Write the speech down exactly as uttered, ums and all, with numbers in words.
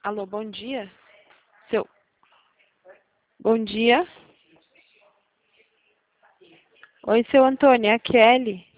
Alô, bom dia. Seu... Bom dia. Oi, seu Antônio, é a Kelly.